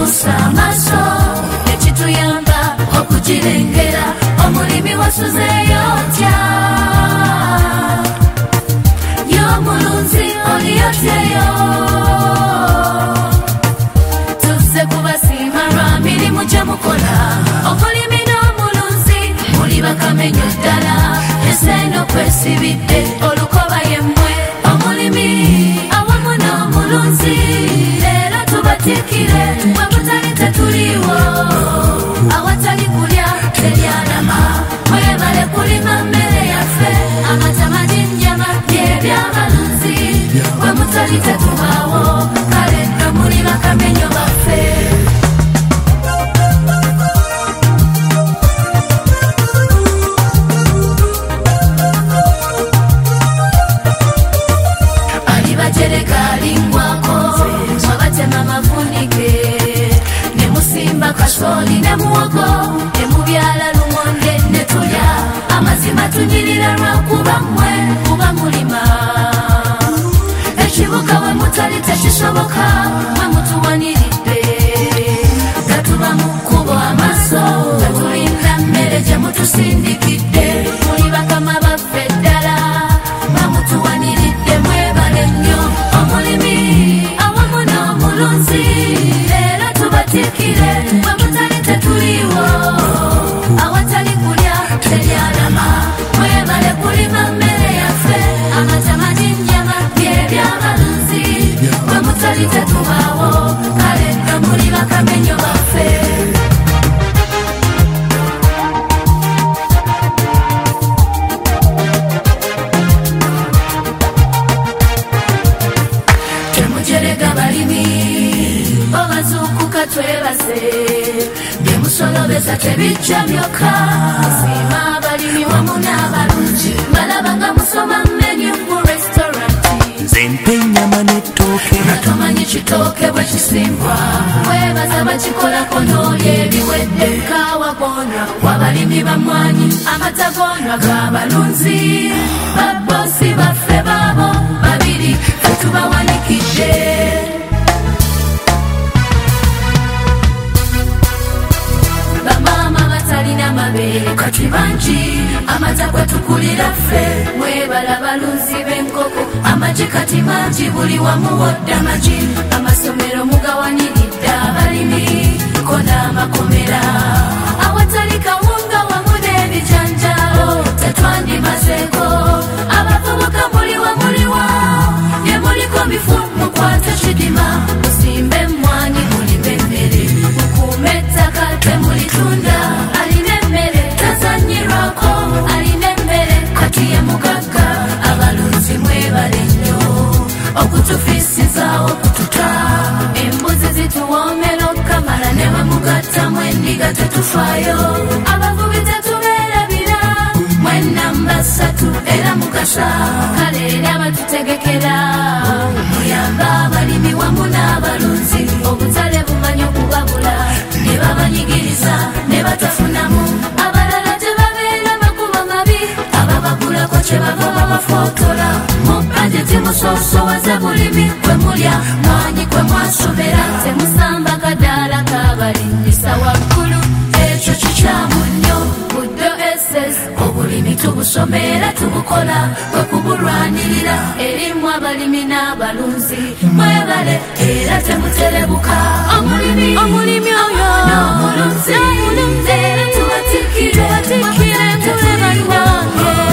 tubusa amaaso ekituyamba okugirengera omulimi wasuzeeyo otya y'omulunzi oliyotyeyo tuzze kubasiima lwa mirimu gye mukola omulimi n'omulunzi muli bakamenyo ddala eseno kwesibidde olukoba yemmwe omulimi awamu n'omulunzi leero tubatikire bwe mutali tetuliiwo awatali kulya teryanama mwebale kulima mmere yaffe amatama n'ennyama by'ebyabalunzi bwe mutali tetubaawo kale nno muli bakamenyo baffe alibajereka alingwako mwabatema mavunike ne musimba kasooli ne muwogo ne mubyala lumonde ne tulya amazima tunyirira lwakuba mmwe kuba mulima ekibuga we mutali tekisoboka mwe mutuwaniridde gatuba mu kkubo amaaso gatulinda mmere gye mutusindikidde muli bakama baffe ddala bamutuwaniridde mwebale nnyo omulimi awamu n'omulunzi leero tubatikire bwe mutali tetuliiwo awatali kulya teryanama mwebale kulima mmere yaffe amatama n'ennyama by'ebyabalunzi bwe mutali tetubaawo kale nno muli bakamenyo baffe temujerega balimi obazuukuka twebaze bye musolobeza tebijja byokka musiima abalimi wamu n'abalungi balaba nga musoma menyu mu restauranti nze mpa ennyama n'ettooke nga tomanyi kitooke bwe kisimbwa webaza bakikolako n'olya ebiwedde kaawa goonywa wabalimi bamwanyi amata goonywa g'abalunzi babbosi baffe baabo babiri fe tubawanikidde bamaama batalina mabeere kati bangi amata kwe tukulira ffe mwebala balunzi b'enkoko amagi kati mangi buli wamu wodda amagi amasomero mugawaniridde abalimi ko n'amakomera awatali kawunga wamu n'ebijanjaalo tetwandimazeeko abavubuka muliwa ye muliko bifu mukwate kidima musimbe emmwanyi mulime emmere mukuume ettaka temulitunda alina emmere tazanyirwako alina emmere kati ye mugagga abalunzi mwebale nnyo okutufiisizaawo kututa embuzi zituwoomera okukamala ne bamugattamu endiga tetufaayo abavubi tetubeerabira mwenamba ssatu era mugasa kale eri abatutegekera muyamba abalimi wamu n'abalunzi obutale bumanyi okubabula ne babanyigiriza ne batafunamu abalala tebabeera makubo mabi ababagulako kye bava babafootola mu bajeti musoosowaze bulimi kwe mulya mwanyi kwe mwasomera temusamba kadaala kabalinyisa waggulu ekyo kikyamu nnyo buddo ss obulimi tubusomera tubukola kwe kubulwanirira erimu abalimi n'abalunzi mwebale era temuterebuka omulimi oyo n'omulunzi era tubatikire muleba nnyo